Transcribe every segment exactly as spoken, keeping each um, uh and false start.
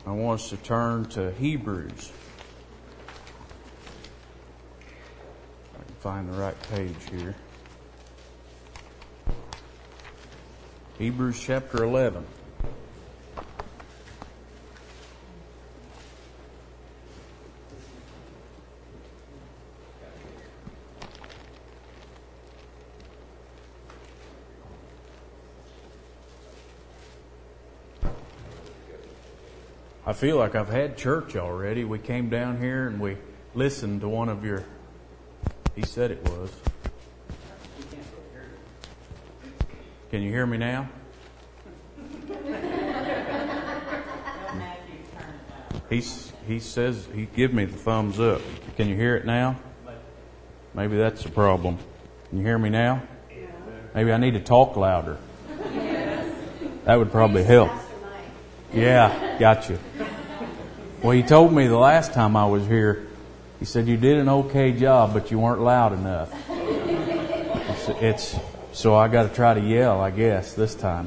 I want us to turn to Hebrews. I can find the right page here. Hebrews chapter eleven. I feel like I've had church already. We came down here and we listened to one of your... He said it was. Can you hear me now? He's, he says, he give me the thumbs up. Can you hear it now? Maybe that's the problem. Can you hear me now? Maybe I need to talk louder. That would probably help. Yeah, gotcha. Well, he told me the last time I was here, he said, you did an okay job, but you weren't loud enough. It's, it's so I got to try to yell, I guess, this time.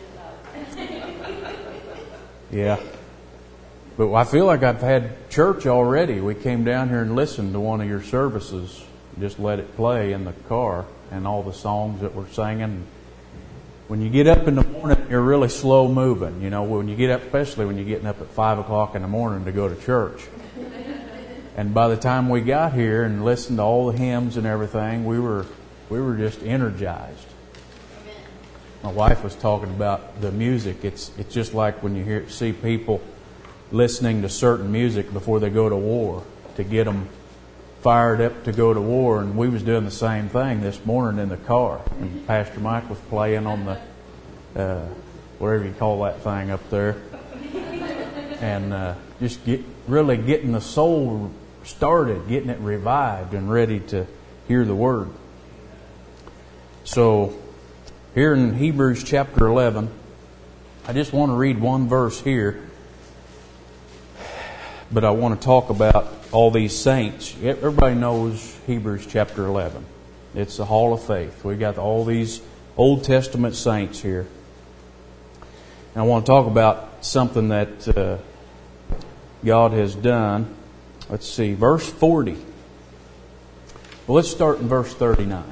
Yeah. But I feel like I've had church already. We came down here and listened to one of your services. Just let it play in the car and all the songs that we're singing. When you get up in the morning, you're really slow moving. You know, when you get up, especially when you're getting up at five o'clock in the morning to go to church. And by the time we got here and listened to all the hymns and everything, we were we were just energized. My wife was talking about the music. It's it's just like when you hear see people listening to certain music before they go to war to get them fired up to go to war, and we was doing the same thing this morning in the car. And Pastor Mike was playing on the uh, whatever you call that thing up there, and uh, just get really getting the soul started, getting it revived and ready to hear the Word. So here in Hebrews chapter eleven, I just want to read one verse here, but I want to talk about all these saints. Everybody knows Hebrews chapter eleven. It's the Hall of Faith. We got all these Old Testament saints here. And I want to talk about something that uh, God has done. Let's see, verse forty. Well, let's start in verse thirty-nine.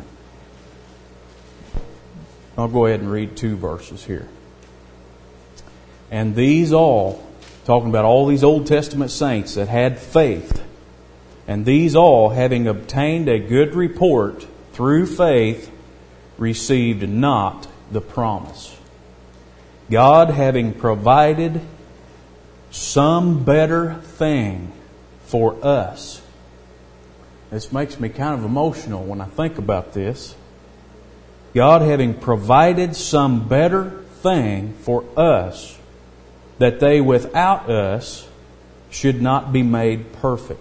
I'll go ahead and read two verses here. And these all, talking about all these Old Testament saints that had faith, and these all, having obtained a good report through faith, received not the promise. God having provided some better thing for us. This makes me kind of emotional when I think about this. God having provided some better thing for us, that they without us should not be made perfect.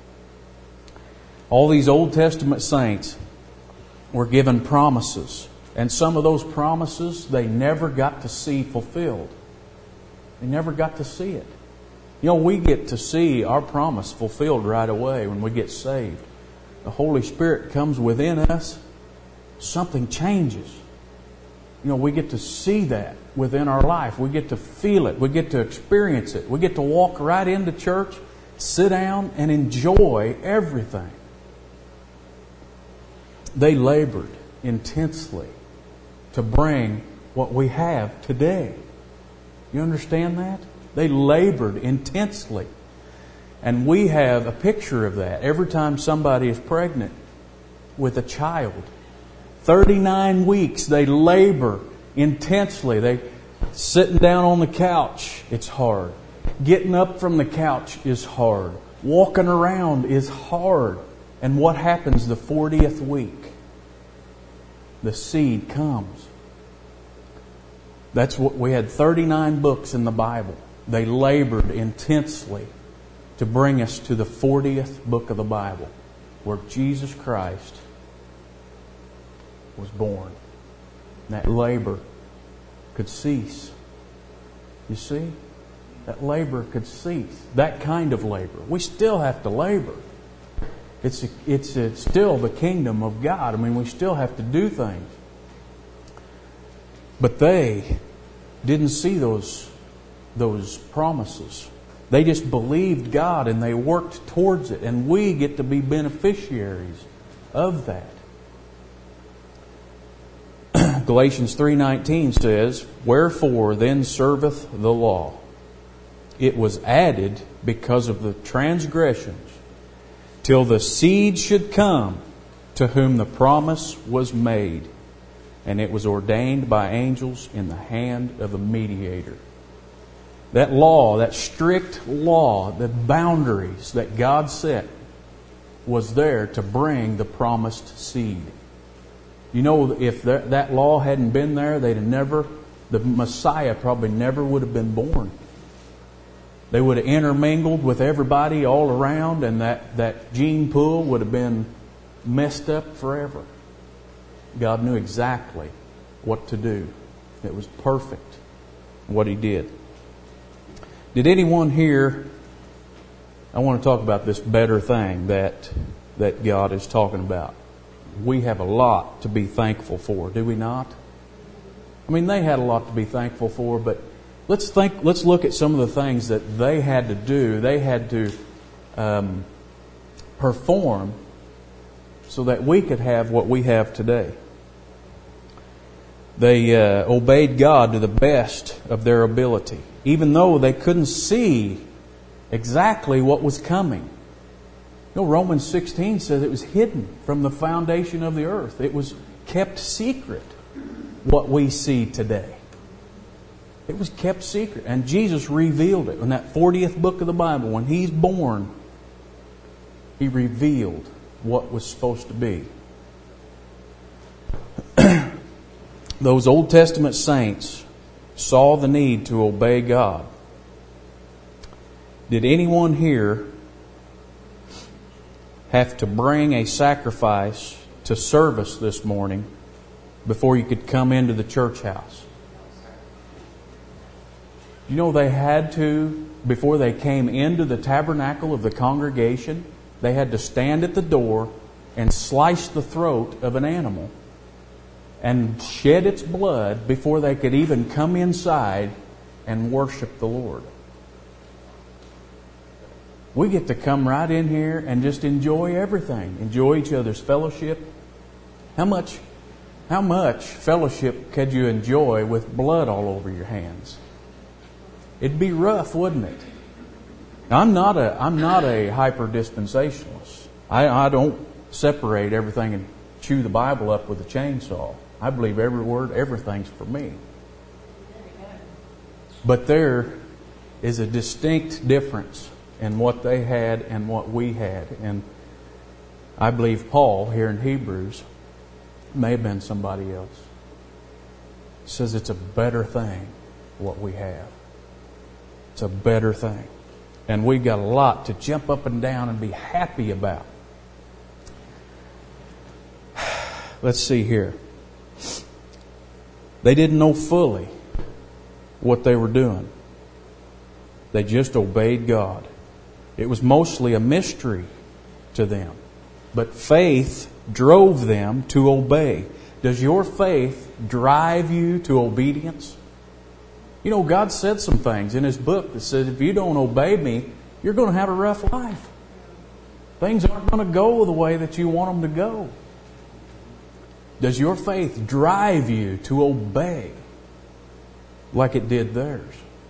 All these Old Testament saints were given promises. And some of those promises they never got to see fulfilled. They never got to see it. You know, we get to see our promise fulfilled right away when we get saved. The Holy Spirit comes within us. Something changes. You know, we get to see that within our life. We get to feel it. We get to experience it. We get to walk right into church, sit down, and enjoy everything. They labored intensely to bring what we have today. You understand that? They labored intensely. And we have a picture of that every time somebody is pregnant with a child. thirty-nine weeks they labor intensely. They sitting down on the couch, it's hard. Getting up from the couch is hard. Walking around is hard. And what happens the fortieth week? The seed comes. That's what we had thirty-nine books in the Bible. They labored intensely to bring us to the fortieth book of the Bible, where Jesus Christ was born. And that labor could cease. You see? That labor could cease. That kind of labor. We still have to labor. It's, it's, it's still the kingdom of God. I mean, we still have to do things. But they didn't see those, those promises. They just believed God and they worked towards it. And we get to be beneficiaries of that. Galatians three nineteen says, "Wherefore then serveth the law? It was added because of the transgressions, till the seed should come, to whom the promise was made. And it was ordained by angels in the hand of a mediator." That law, that strict law, the boundaries that God set, was there to bring the promised seed. You know, if that, that law hadn't been there, they'd have never, the Messiah probably never would have been born. They would have intermingled with everybody all around, and that, that gene pool would have been messed up forever. God knew exactly what to do. It was perfect what He did. Did anyone here, I want to talk about this better thing that, that God is talking about. We have a lot to be thankful for, do we not? I mean, they had a lot to be thankful for, but let's think. Let's look at some of the things that they had to do. They had to um, perform so that we could have what we have today. They uh, obeyed God to the best of their ability, even though they couldn't see exactly what was coming. You know, Romans sixteen says it was hidden from the foundation of the earth. It was kept secret, what we see today. It was kept secret. And Jesus revealed it. In that fortieth book of the Bible, when He's born, He revealed what was supposed to be. Those Old Testament saints saw the need to obey God. Did anyone here have to bring a sacrifice to service this morning before you could come into the church house? You know, they had to, before they came into the tabernacle of the congregation, they had to stand at the door and slice the throat of an animal and shed its blood before they could even come inside and worship the Lord. We get to come right in here and just enjoy everything. Enjoy each other's fellowship. How much, how much fellowship could you enjoy with blood all over your hands? It'd be rough, wouldn't it? Now, I'm not a I'm not a hyper dispensationalist. I, I don't separate everything and chew the Bible up with a chainsaw. I believe every word, everything's for me. But there is a distinct difference in what they had and what we had. And I believe Paul, here in Hebrews, may have been somebody else. Says it's a better thing, what we have. It's a better thing. And we've got a lot to jump up and down and be happy about. Let's see here. They didn't know fully what they were doing. They just obeyed God. It was mostly a mystery to them. But faith drove them to obey. Does your faith drive you to obedience? You know, God said some things in His book that says, if you don't obey me, you're going to have a rough life. Things aren't going to go the way that you want them to go. Does your faith drive you to obey like it did theirs?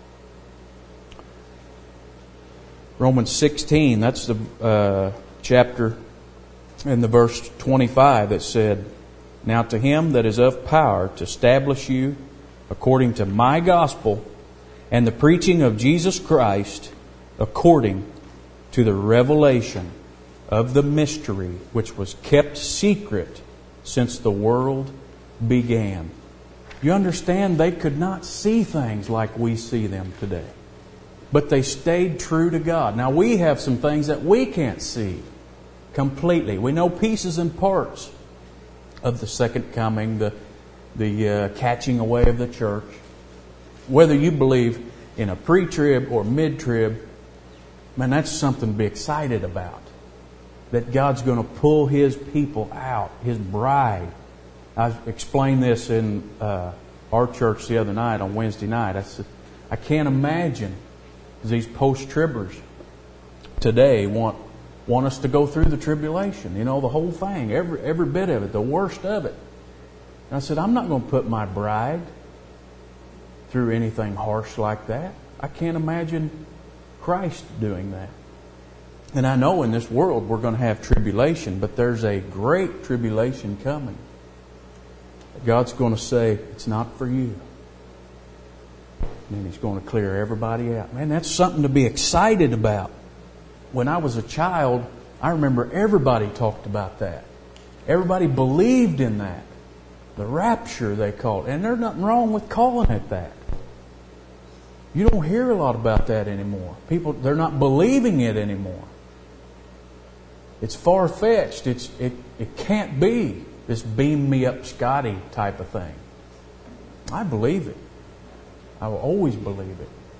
Romans sixteen, that's the uh, chapter in the verse twenty-five that said, "Now to Him that is of power to establish you according to my gospel and the preaching of Jesus Christ according to the revelation of the mystery which was kept secret since the world began." You understand, they could not see things like we see them today. But they stayed true to God. Now we have some things that we can't see completely. We know pieces and parts of the second coming, the the uh, catching away of the church. Whether you believe in a pre-trib or mid-trib, man, that's something to be excited about. That God's going to pull His people out, His bride. I explained this in uh, our church the other night on Wednesday night. I said, I can't imagine these post-tribbers today want want us to go through the tribulation. You know, the whole thing, every every bit of it, the worst of it. And I said, I'm not going to put my bride through anything harsh like that. I can't imagine Christ doing that. And I know in this world we're going to have tribulation, but there's a great tribulation coming. God's going to say, it's not for you. And then He's going to clear everybody out. Man, that's something to be excited about. When I was a child, I remember everybody talked about that. Everybody believed in that. The rapture, they called it. And there's nothing wrong with calling it that. You don't hear a lot about that anymore. People, they're not believing it anymore. It's far-fetched. It's, it, it can't be this beam me up Scotty type of thing. I believe it. I will always believe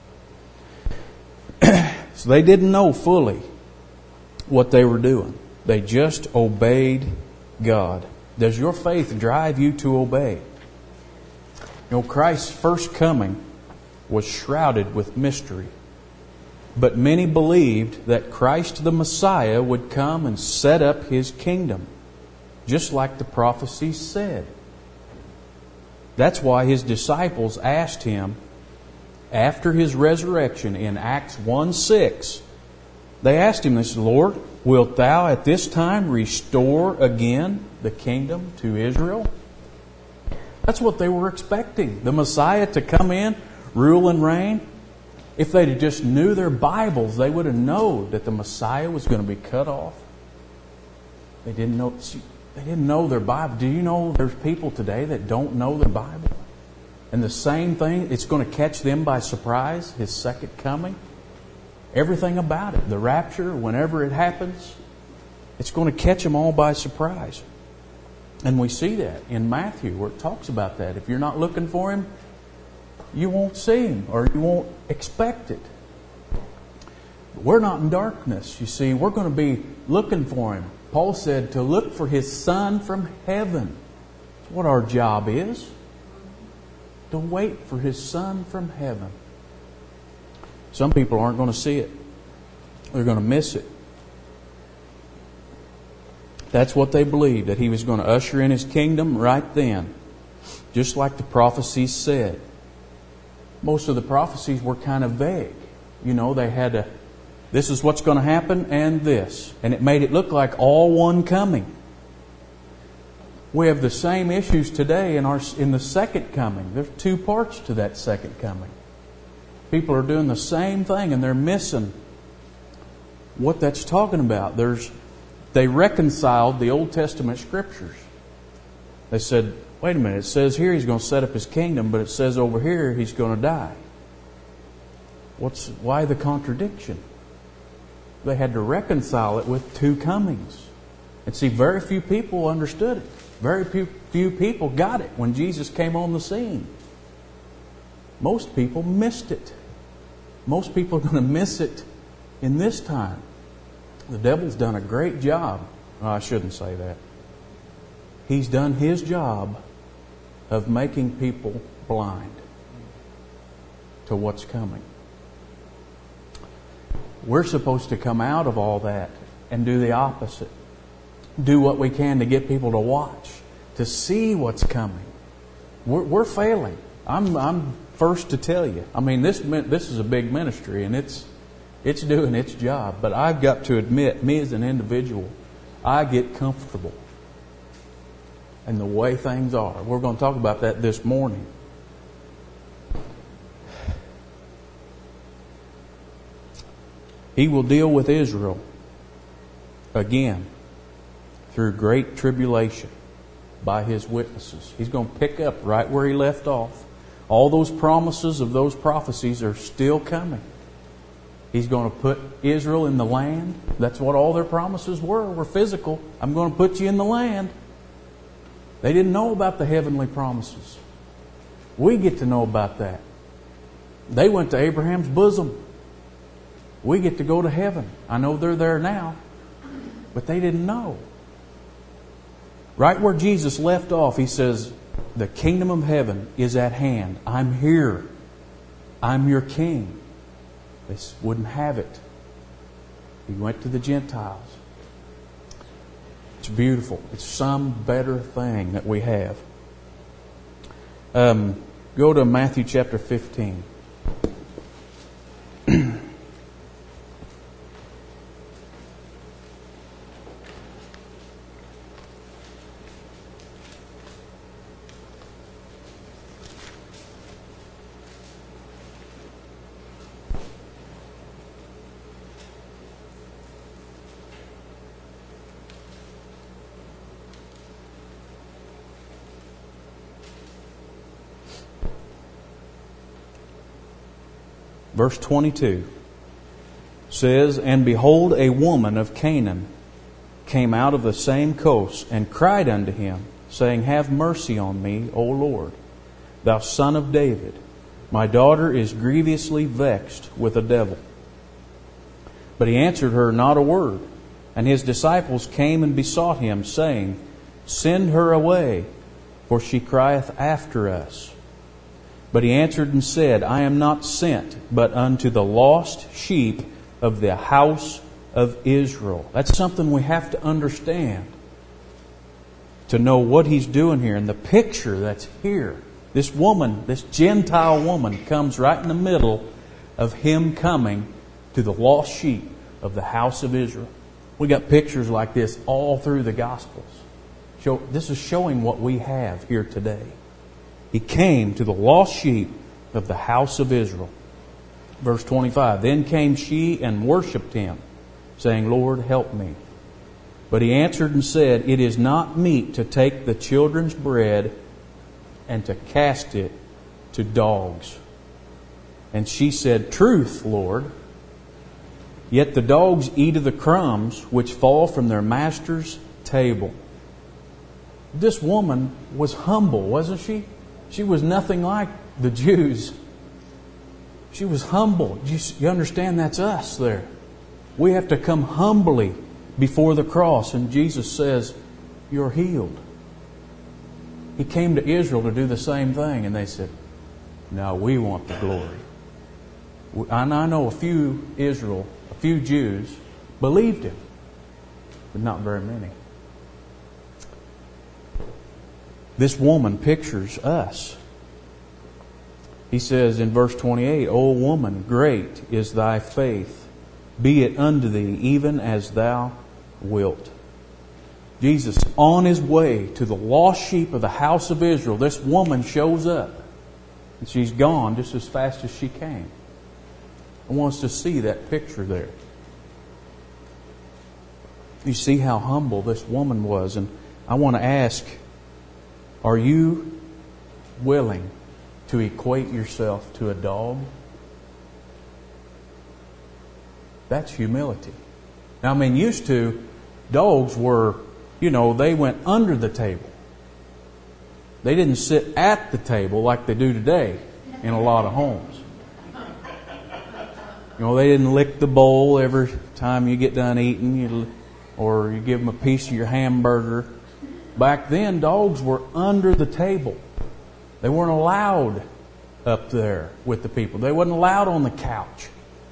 it. So they didn't know fully what they were doing. They just obeyed God. Does your faith drive you to obey? You know, Christ's first coming was shrouded with mystery. But many believed that Christ the Messiah would come and set up His kingdom, just like the prophecies said. That's why His disciples asked Him, after His resurrection in Acts one six, they asked Him, they said, Lord, wilt Thou at this time restore again the kingdom to Israel? That's what they were expecting. The Messiah to come in, rule and reign. If they'd have just knew their Bibles, they would have known that the Messiah was going to be cut off. They didn't know. They didn't know their Bible. Do you know there's people today that don't know their Bible? And the same thing, it's going to catch them by surprise, His second coming. Everything about it, the rapture, whenever it happens, it's going to catch them all by surprise. And we see that in Matthew where it talks about that. If you're not looking for Him, you won't see Him or you won't expect it. We're not in darkness, you see. We're going to be looking for Him. Paul said to look for His Son from heaven. That's what our job is. To wait for His Son from heaven. Some people aren't going to see it. They're going to miss it. That's what they believed, that He was going to usher in His kingdom right then. Just like the prophecies said. Most of the prophecies were kind of vague. You know, they had a, this is what's going to happen and this. And it made it look like all one coming. We have the same issues today in our in the second coming. There's two parts to that second coming. People are doing the same thing and they're missing what that's talking about. There's they reconciled the Old Testament scriptures. They said, wait a minute, it says here He's going to set up His kingdom, but it says over here He's going to die. What's why the contradiction? They had to reconcile it with two comings. And see, very few people understood it. Very few, few people got it when Jesus came on the scene. Most people missed it. Most people are going to miss it in this time. The devil's done a great job. Oh, I shouldn't say that. He's done his job of making people blind to what's coming. We're supposed to come out of all that and do the opposite. Do what we can to get people to watch, to see what's coming. We're, we're failing. I'm, I'm first to tell you. I mean, this this is a big ministry, and it's it's doing its job. But I've got to admit, me as an individual, I get comfortable in the way things are. We're going to talk about that this morning. He will deal with Israel again through great tribulation by His witnesses. He's going to pick up right where He left off. All those promises of those prophecies are still coming. He's going to put Israel in the land. That's what all their promises were, were physical. I'm going to put you in the land. They didn't know about the heavenly promises. We get to know about that. They went to Abraham's bosom. We get to go to heaven. I know they're there now, but they didn't know. Right where Jesus left off, He says, the kingdom of heaven is at hand. I'm here. I'm your king. They wouldn't have it. He went to the Gentiles. It's beautiful. It's some better thing that we have. Um, go to Matthew chapter fifteen. Verse twenty-two says, And behold, a woman of Canaan came out of the same coast, and cried unto him, saying, Have mercy on me, O Lord, thou Son of David. My daughter is grievously vexed with a devil. But he answered her not a word. And his disciples came and besought him, saying, Send her away, for she crieth after us. But he answered and said, I am not sent, but unto the lost sheep of the house of Israel. That's something we have to understand to know what he's doing here. And the picture that's here, this woman, this Gentile woman, comes right in the middle of him coming to the lost sheep of the house of Israel. We got pictures like this all through the Gospels. So this is showing what we have here today. He came to the lost sheep of the house of Israel. Verse twenty-five, Then came she and worshipped him, saying, Lord, help me. But he answered and said, It is not meet to take the children's bread and to cast it to dogs. And she said, Truth, Lord. Yet the dogs eat of the crumbs which fall from their master's table. This woman was humble, wasn't she? She was nothing like the Jews. She was humble. You, you understand that's us there. We have to come humbly before the cross. And Jesus says, You're healed. He came to Israel to do the same thing. And they said, No, we want the glory. And I know a few Israel, a few Jews believed him. But not very many. This woman pictures us. He says in verse twenty-eight, O woman, great is thy faith. Be it unto thee even as thou wilt. Jesus, on his way to the lost sheep of the house of Israel, this woman shows up. And she's gone just as fast as she came. I want us to see that picture there. You see how humble this woman was. And I want to ask, are you willing to equate yourself to a dog? That's humility. Now, I mean, used to, dogs were, you know, they went under the table. They didn't sit at the table like they do today in a lot of homes. You know, they didn't lick the bowl every time you get done eating, you, or you give them a piece of your hamburger. Back then, dogs were under the table. They weren't allowed up there with the people. They weren't allowed on the couch.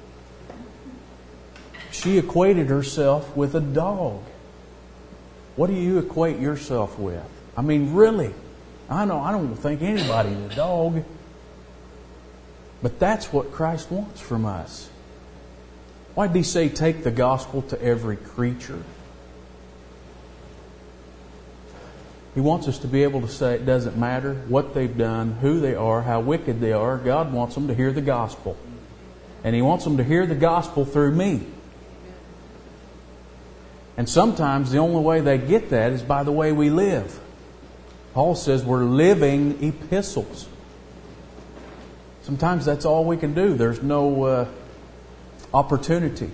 She equated herself with a dog. What do you equate yourself with? I mean, really, I know I don't think anybody's a dog. But that's what Christ wants from us. Why did he say take the gospel to every creature? He wants us to be able to say it doesn't matter what they've done, who they are, how wicked they are. God wants them to hear the gospel. And he wants them to hear the gospel through me. And sometimes the only way they get that is by the way we live. Paul says we're living epistles. Sometimes that's all we can do. There's no uh, opportunity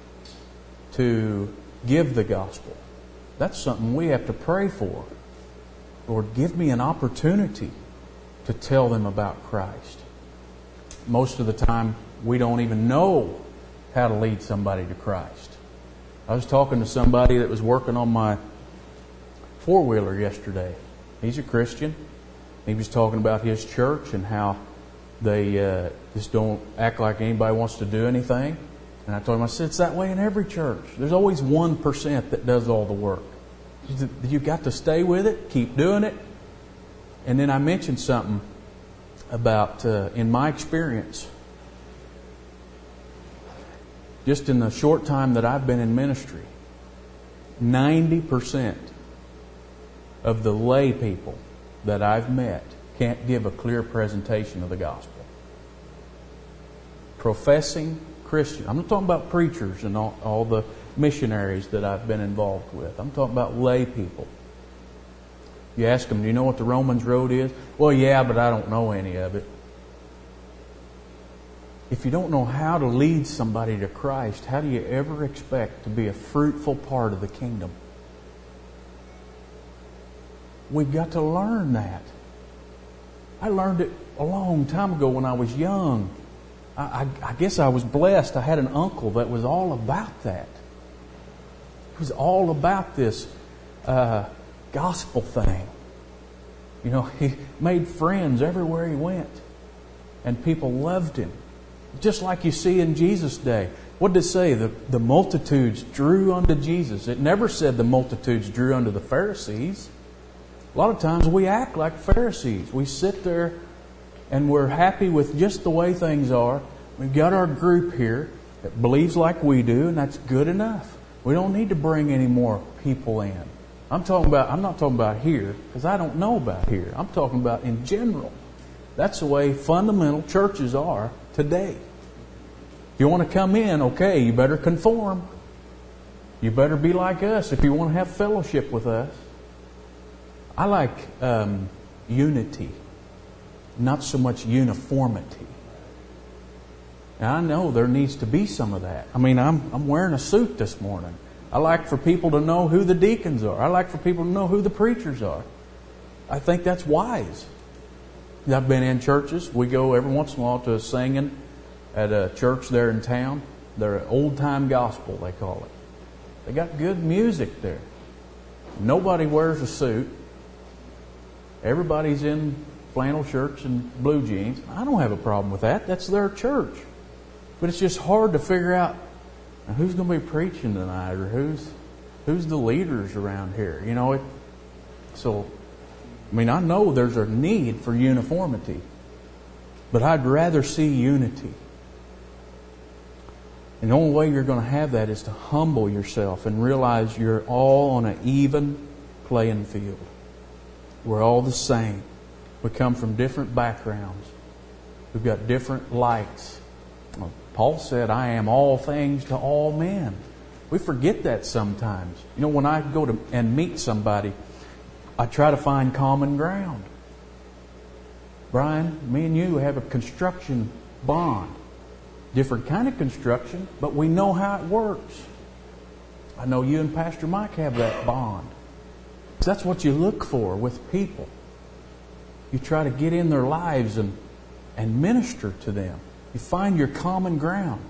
to give the gospel. That's something we have to pray for. Lord, give me an opportunity to tell them about Christ. Most of the time, we don't even know how to lead somebody to Christ. I was talking to somebody that was working on my four-wheeler yesterday. He's a Christian. He was talking about his church and how They uh, just don't act like anybody wants to do anything. And I told him, I said, it's that way in every church. There's always one percent that does all the work. You've got to stay with it, keep doing it. And then I mentioned something about, uh, in my experience, just in the short time that I've been in ministry, ninety percent of the lay people that I've met can't give a clear presentation of the gospel. Professing Christian. I'm not talking about preachers and all, all the missionaries that I've been involved with. I'm talking about lay people. You ask them, do you know what the Romans Road is? Well, yeah, but I don't know any of it. If you don't know how to lead somebody to Christ, how do you ever expect to be a fruitful part of the kingdom? We've got to learn that. I learned it a long time ago when I was young. I, I, I guess I was blessed. I had an uncle that was all about that. He was all about this uh, gospel thing. You know, he made friends everywhere he went. And people loved him. Just like you see in Jesus' day. What did it say? The, the multitudes drew unto Jesus. It never said the multitudes drew unto the Pharisees. A lot of times we act like Pharisees. We sit there and we're happy with just the way things are. We've got our group here that believes like we do, and that's good enough. We don't need to bring any more people in. I'm talking about, I'm not talking about here, because I don't know about here. I'm talking about in general. That's the way fundamental churches are today. If you want to come in, okay, you better conform. You better be like us if you want to have fellowship with us. I like um, unity, not so much uniformity. Now, I know there needs to be some of that. I mean, I'm I'm wearing a suit this morning. I like for people to know who the deacons are. I like for people to know who the preachers are. I think that's wise. I've been in churches. We go every once in a while to a singing at a church there in town. They're old-time gospel, they call it. They got good music there. Nobody wears a suit. Everybody's in flannel shirts and blue jeans. I don't have a problem with that. That's their church. But it's just hard to figure out who's going to be preaching tonight, or who's who's the leaders around here. You know, it. So, I mean, I know there's a need for uniformity, but I'd rather see unity. And the only way you're going to have that is to humble yourself and realize you're all on an even playing field. We're all the same. We come from different backgrounds. We've got different likes. Well, Paul said, I am all things to all men. We forget that sometimes. You know, when I go to and meet somebody, I try to find common ground. Brian, me and you have a construction bond. Different kind of construction, but we know how it works. I know you and Pastor Mike have that bond. That's what you look for with people. You try to get in their lives and, and minister to them. You find your common ground.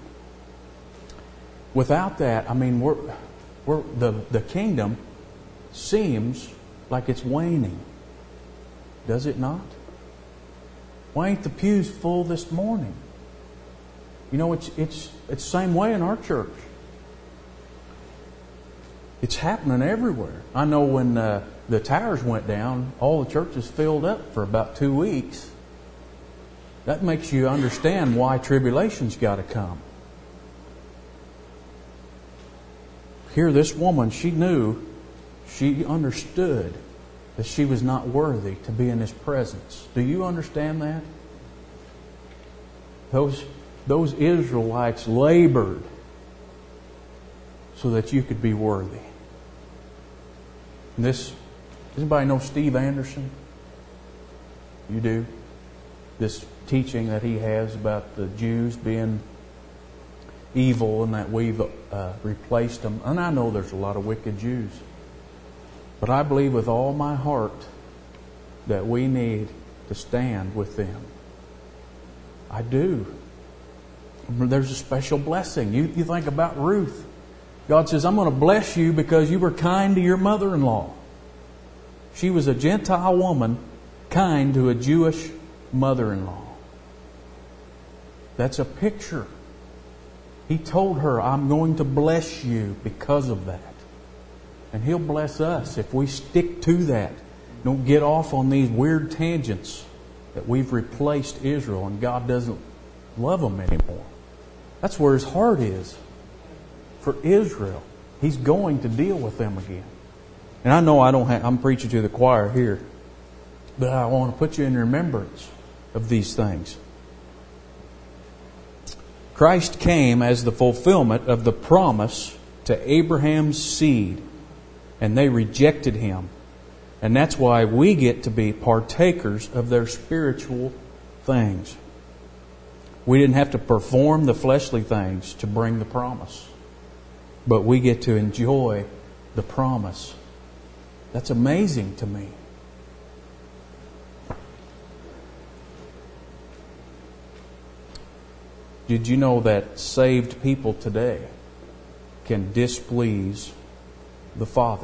Without that, I mean, we're, we're, the, the kingdom seems like it's waning. Does it not? Why ain't the pews full this morning? You know, it's it's it's the same way in our church. It's happening everywhere. I know when uh, the towers went down, all the churches filled up for about two weeks. That makes you understand why tribulation's got to come. Here, this woman, she knew, she understood that she was not worthy to be in His presence. Do you understand that? Those those Israelites labored so that you could be worthy. And this, does anybody know Steve Anderson? You do? This teaching that he has about the Jews being evil and that we've uh, replaced them. And I know there's a lot of wicked Jews. But I believe with all my heart that we need to stand with them. I do. There's a special blessing. You, you think about Ruth. God says, I'm going to bless you because you were kind to your mother-in-law. She was a Gentile woman, kind to a Jewish mother-in-law. That's a picture. He told her, I'm going to bless you because of that. And He'll bless us if we stick to that. Don't get off on these weird tangents that we've replaced Israel and God doesn't love them anymore. That's where His heart is for Israel. He's going to deal with them again. And I know I don't have, I'm preaching to the choir here, but I want to put you in remembrance of these things. Christ came as the fulfillment of the promise to Abraham's seed, and they rejected Him. And that's why we get to be partakers of their spiritual things. We didn't have to perform the fleshly things to bring the promise, but we get to enjoy the promise. That's amazing to me. Did you know that saved people today can displease the Father?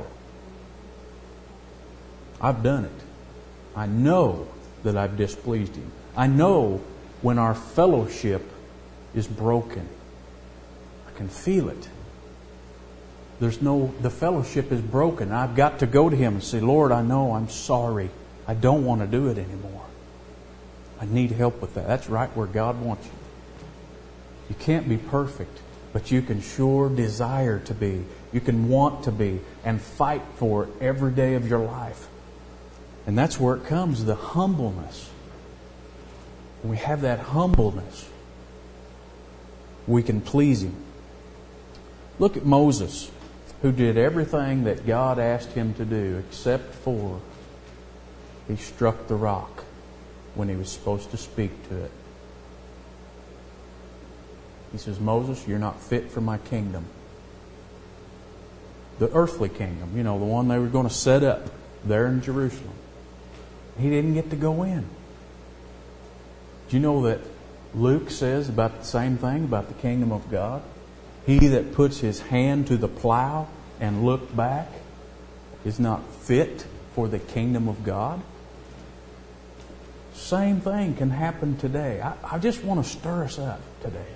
I've done it. I know that I've displeased Him. I know when our fellowship is broken. I can feel it. There's no, the fellowship is broken. I've got to go to Him and say, Lord, I know I'm sorry. I don't want to do it anymore. I need help with that. That's right where God wants you. You can't be perfect, but you can sure desire to be. You can want to be and fight for it every day of your life. And that's where it comes, the humbleness. When we have that humbleness, we can please Him. Look at Moses, who did everything that God asked him to do, except for he struck the rock when he was supposed to speak to it. He says, Moses, you're not fit for my kingdom. The earthly kingdom, you know, the one they were going to set up there in Jerusalem. He didn't get to go in. Do you know that Luke says about the same thing about the kingdom of God? He that puts his hand to the plow and look back is not fit for the kingdom of God. Same thing can happen today. I, I just want to stir us up today.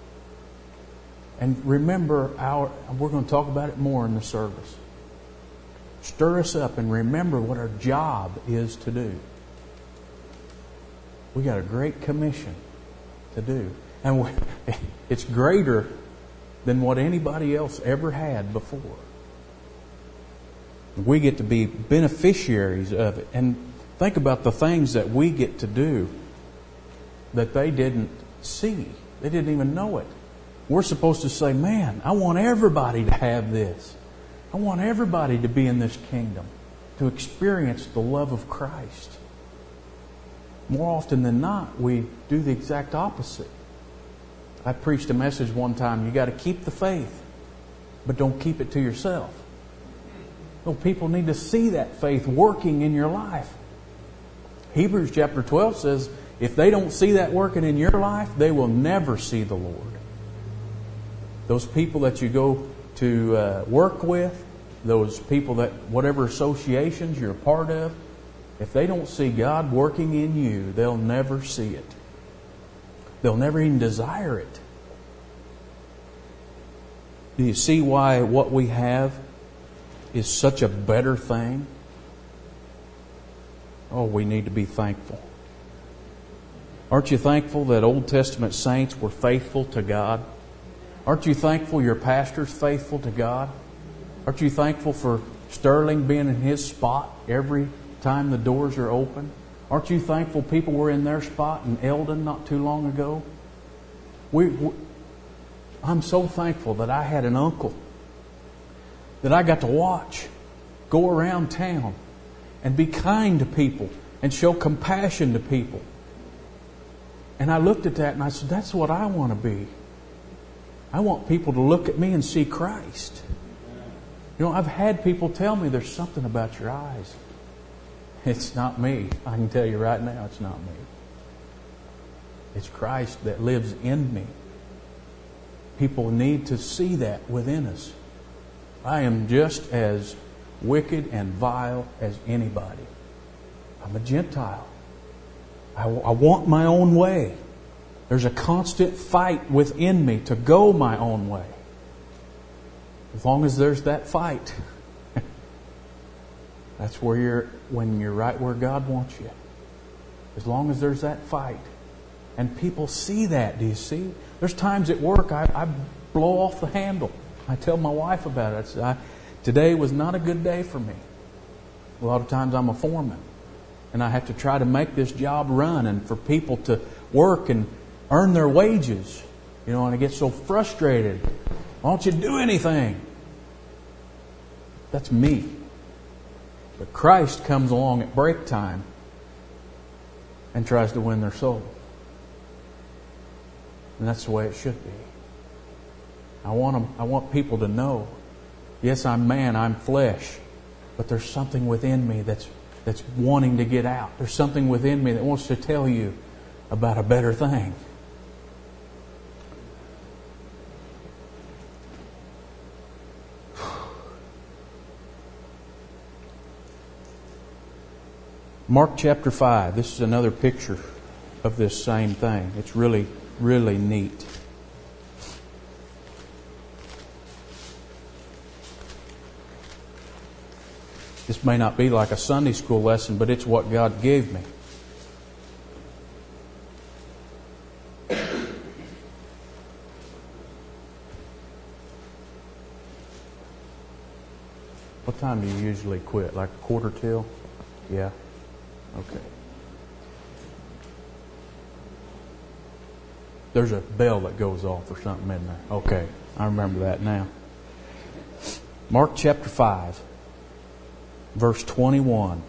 And remember our, we're going to talk about it more in the service. Stir us up and remember what our job is to do. We got a great commission to do. And we, it's greater than what anybody else ever had before. We get to be beneficiaries of it. And think about the things that we get to do that they didn't see. They didn't even know it. We're supposed to say, man, I want everybody to have this. I want everybody to be in this kingdom, to experience the love of Christ. More often than not, we do the exact opposite. I preached a message one time, you got to keep the faith, but don't keep it to yourself. Well, people need to see that faith working in your life. Hebrews chapter twelve says, if they don't see that working in your life, they will never see the Lord. Those people that you go to uh, work with, those people that, whatever associations you're a part of, if they don't see God working in you, they'll never see it. They'll never even desire it. Do you see why what we have is such a better thing? Oh, we need to be thankful. Aren't you thankful that Old Testament saints were faithful to God? Aren't you thankful your pastor's faithful to God? Aren't you thankful for Sterling being in his spot every time the doors are open? Aren't you thankful people were in their spot in Eldon not too long ago? We, we, I'm so thankful that I had an uncle that I got to watch go around town and be kind to people and show compassion to people. And I looked at that and I said, that's what I want to be. I want people to look at me and see Christ. You know, I've had people tell me there's something about your eyes. It's not me. I can tell you right now, it's not me. It's Christ that lives in me. People need to see that within us. I am just as wicked and vile as anybody. I'm a Gentile. I, I want my own way. There's a constant fight within me to go my own way. As long as there's that fight, that's where you're, when you're right where God wants you. As long as there's that fight. And people see that, do you see? There's times at work I, I blow off the handle. I tell my wife about it. I say, I, today was not a good day for me. A lot of times I'm a foreman. And I have to try to make this job run and for people to work and earn their wages. You know, and I get so frustrated. Why don't you do anything? That's me. But Christ comes along at break time and tries to win their soul. And that's the way it should be. I want them, I want people to know, yes, I'm man, I'm flesh, but there's something within me that's that's wanting to get out. There's something within me that wants to tell you about a better thing. Mark chapter five. This is another picture of this same thing. It's really, really neat. This may not be like a Sunday school lesson, but it's what God gave me. What time do you usually quit? Like a quarter till? Yeah. Okay. There's a bell that goes off or something in there. Okay. I remember that now. Mark chapter five. Verse twenty-one.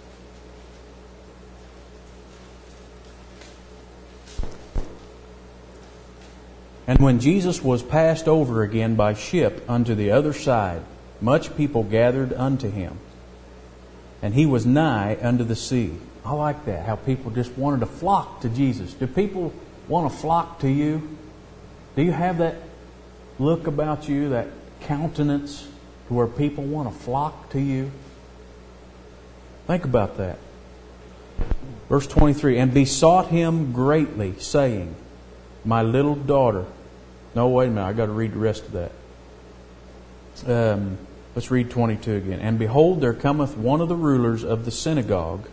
And when Jesus was passed over again by ship unto the other side, much people gathered unto him. And he was nigh unto the sea. I like that, how people just wanted to flock to Jesus. Do people want to flock to you? Do you have that look about you, that countenance, to where people want to flock to you? Think about that. Verse twenty-three, and besought him greatly, saying, my little daughter. No, wait a minute, I've got to read the rest of that. Um, let's read twenty-two again. And behold, there cometh one of the rulers of the synagogue,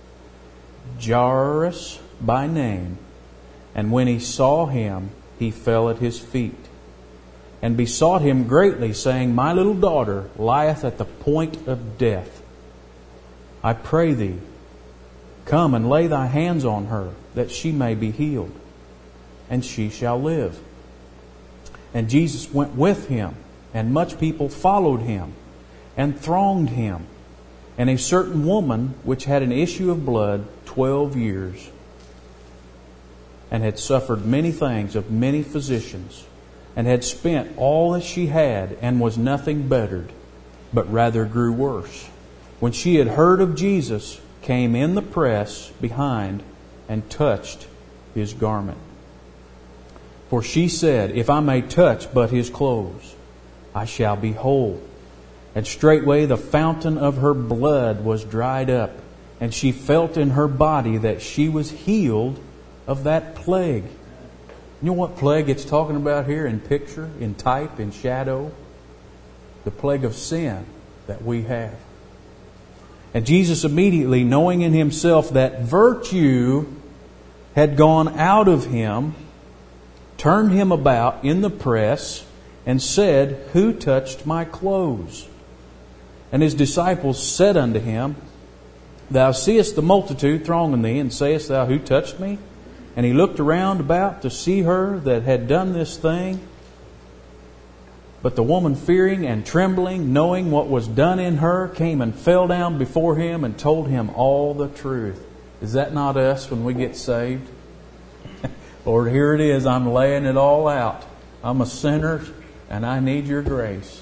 Jairus by name, and when he saw him, he fell at his feet, and besought him greatly, saying, my little daughter lieth at the point of death. I pray thee, come and lay thy hands on her, that she may be healed, and she shall live. And Jesus went with him, and much people followed him, and thronged him. And a certain woman, which had an issue of blood twelve years, and had suffered many things of many physicians, and had spent all that she had, and was nothing bettered, but rather grew worse, when she had heard of Jesus, came in the press behind and touched his garment. For she said, if I may touch but his clothes, I shall be whole. And straightway the fountain of her blood was dried up, and she felt in her body that she was healed of that plague. You know what plague it's talking about here in picture, in type, in shadow? The plague of sin that we have. And Jesus immediately, knowing in himself that virtue had gone out of him, turned him about in the press and said, who touched my clothes? And his disciples said unto him, thou seest the multitude thronging thee, and sayest thou, who touched me? And he looked around about to see her that had done this thing. But the woman, fearing and trembling, knowing what was done in her, came and fell down before him and told him all the truth. Is that not us when we get saved? Lord, here it is. I'm laying it all out. I'm a sinner and I need your grace.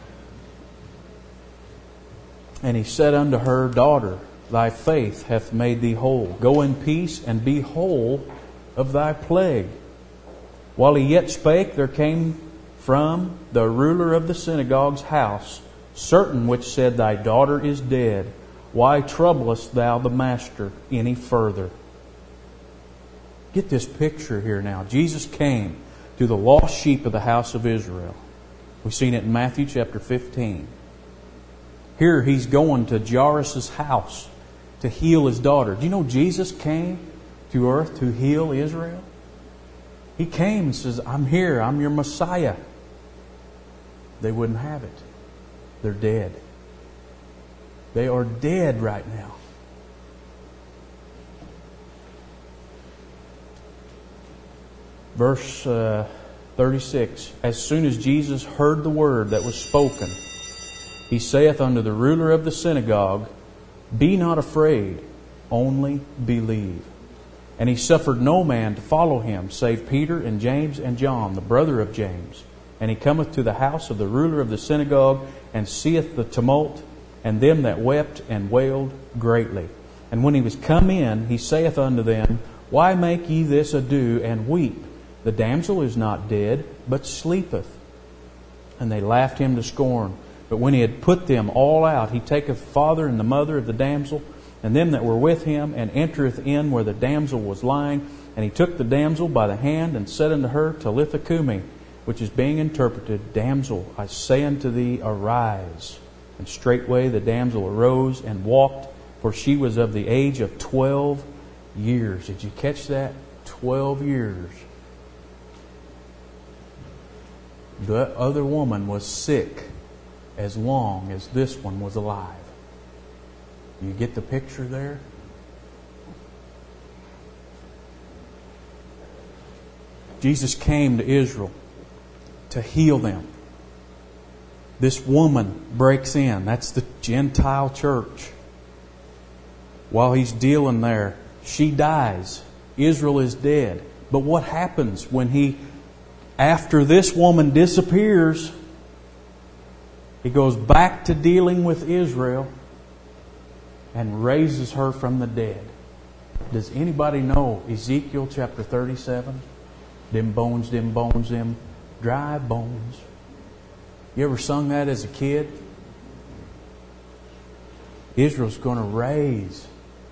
And he said unto her, daughter, thy faith hath made thee whole. Go in peace and be whole of thy plague. While he yet spake, there came from the ruler of the synagogue's house certain which said, thy daughter is dead. Why troublest thou the master any further? Get this picture here now. Jesus came to the lost sheep of the house of Israel. We've seen it in Matthew chapter fifteen. Here He's going to Jairus' house to heal his daughter. Do you know Jesus came to earth to heal Israel? He came and says, I'm here, I'm your Messiah. They wouldn't have it. They're dead. They are dead right now. Verse uh, thirty-six. As soon as Jesus heard the word that was spoken, He saith unto the ruler of the synagogue, Be not afraid, only believe. And He suffered no man to follow Him, save Peter and James and John, the brother of James. And He cometh to the house of the ruler of the synagogue, and seeth the tumult, and them that wept and wailed greatly. And when He was come in, He saith unto them, Why make ye this ado, and weep? The damsel is not dead, but sleepeth. And they laughed Him to scorn. But when He had put them all out, He taketh the father and the mother of the damsel, and them that were with Him, and entereth in where the damsel was lying. And He took the damsel by the hand, and said unto her, Talitha cumi, which is being interpreted, Damsel, I say unto thee, arise. And straightway the damsel arose and walked, for she was of the age of twelve years. Did you catch that? Twelve years. The other woman was sick as long as this one was alive. You get the picture there? Jesus came to Israel to heal them. This woman breaks in. That's the Gentile church. While He's dealing there, she dies. Israel is dead. But what happens when He, after this woman disappears, He goes back to dealing with Israel and raises her from the dead? Does anybody know Ezekiel chapter thirty-seven? Them bones, them bones, them dry bones. You ever sung that as a kid? Israel's going to raise.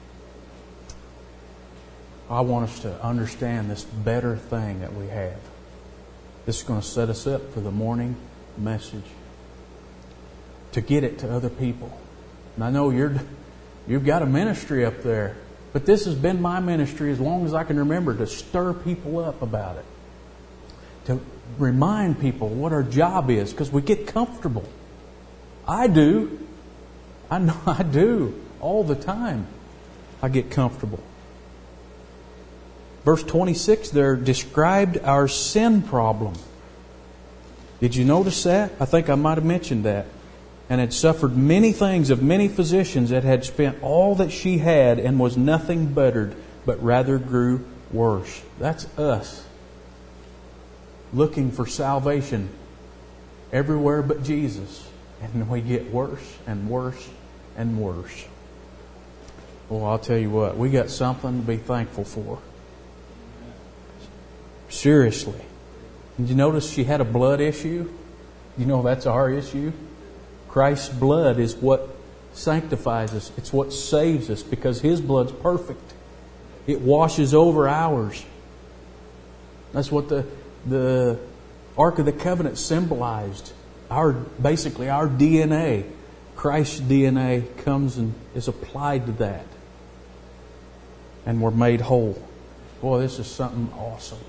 I want us to understand this better thing that we have. This is going to set us up for the morning message, to get it to other people. And I know you're, you've got a ministry up there, but this has been my ministry as long as I can remember, to stir people up about it. To remind people what our job is, because we get comfortable. I do. I know I do. All the time I get comfortable. Verse twenty-six there described our sin problem. Did you notice that? I think I might have mentioned that. And had suffered many things of many physicians, that had spent all that she had, and was nothing bettered, but rather grew worse. That's us. Looking for salvation everywhere but Jesus. And we get worse and worse and worse. Well, I'll tell you what, we got something to be thankful for. Seriously. Did you notice she had a blood issue? You know that's our issue. Christ's blood is what sanctifies us. It's what saves us, because His blood's perfect. It washes over ours. That's what the the Ark of the Covenant symbolized. Our basically our D N A. Christ's D N A comes and is applied to that. And we're made whole. Boy, this is something awesome.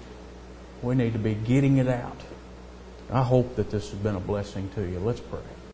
We need to be getting it out. I hope that this has been a blessing to you. Let's pray.